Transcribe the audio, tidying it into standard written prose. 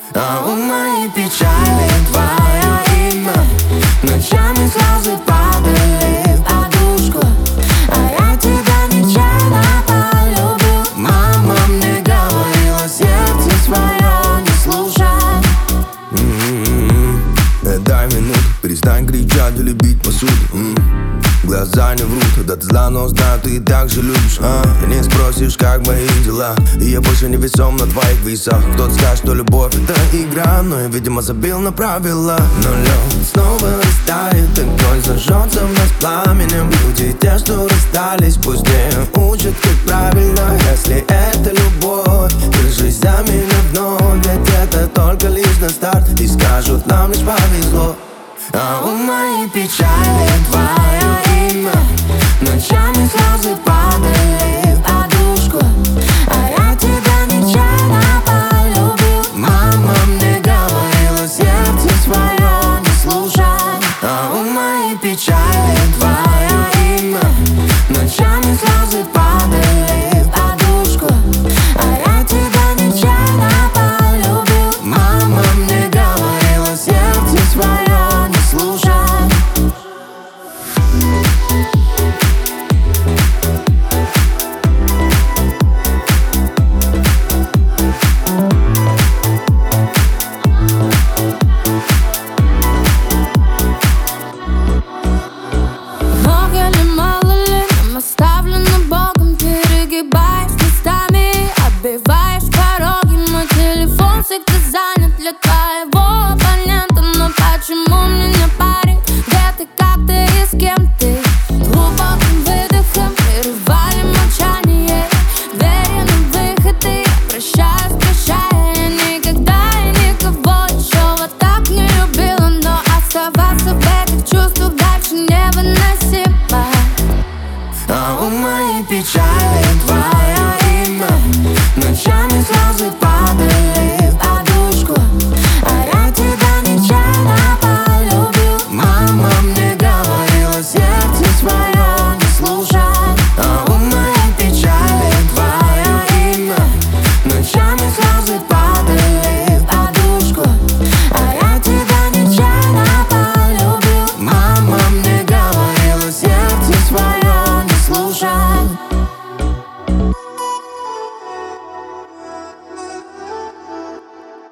А у моей печали твое имя. Ночами слезы падали в подушку, а я тебя нечаянно полюбил. Мама мне говорила, сердце свое не слушай. Дай минуту, перестань кричать и любить посуду. Глаза не врут, да ты зла, но знаю, ты и так же любишь. Ты не спросишь, как мои дела, и я больше не весом на твоих весах. Кто-то скажет, что любовь это игра, но я, видимо, забил на правила. Но лед снова растает, огонь зажжется в нас пламенем. Люди, те, что расстались, пусть не учат, как правильно. Если это любовь, держись за меня вновь, ведь это только лишь на старт, и скажут, нам лишь повезло. А у моей печали твое имя. Ночами слезы падали в подушку, а я тебя нечаянно полюбил. Мама мне говорила, сердце свое не слушай. А у моей печали твое имя. Ночами слезы падали в подушку, а я тебя нечаянно полюбил. Мама мне говорила, сердце свое не слушай. Много ли, мало ли, нам оставлено Богом. Перегибаешь местами, оббиваешь пороги. Мой телефон всегда занят для твоего абонента. Но почему мне не парит, где ты, как ты и с кем ты? Глубоким выдохом прерывали молчание. Двери на выход, и я прощаюсь, прощая. Я никогда и никого еще вот так не любила, но оставаться в этих чувствах дальше невыносимо. А у моей печали твое имя. Ночами слезы падали